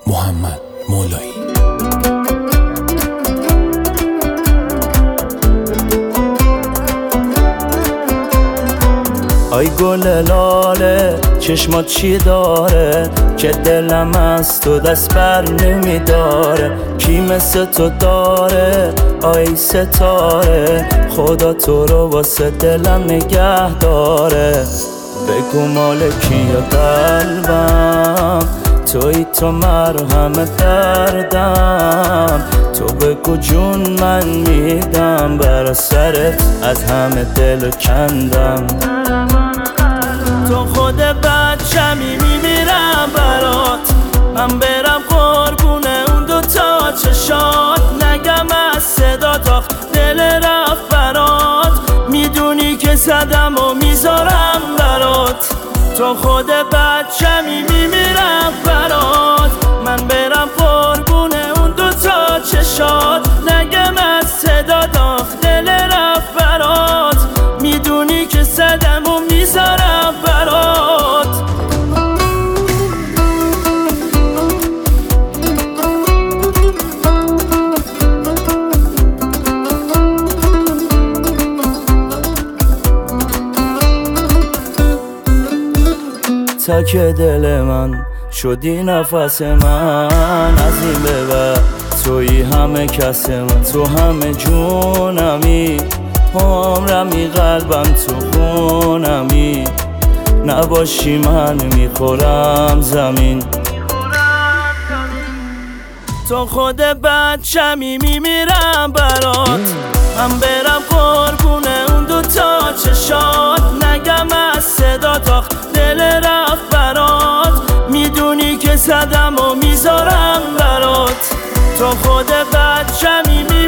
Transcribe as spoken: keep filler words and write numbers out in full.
محمد مولایی. آی گل لاله چشمات چی داره که دلم از تو دست بر نمیداره؟ کی مثل تو داره آی ستاره؟ خدا تو رو واسه دلم نگه داره. بگو مال کیه قلبم، توی تو مرهم دردم. تو بگو جون من میدم برا سرت، از همه دل کندم. تو خود بچمی میمیرم برات، من برم قربونه اون دوتا چشات. نگم از صدات آخ دل رفت برات، میدونی که زدم و میذارم برات. تو خود بچمی میمیرم برات، من برم قربونه اون دوتا چشات. نگم از صدات آخ دل رفت برات، میدونی که زدم و میذارم برات. تا که دل من شدی نفس من، از این به بعد توی همه کس من. تو همه جونمی، عمرمی، قلبم تو خونمی. نباشی من میخورم زمین. تو خود بچمی میمیرم برات، من برم قربونه اون دوتا چشات. نگم از صدات آخ دل رفت برات، میدونی که زدم و میذارم برات. تو خود بچمی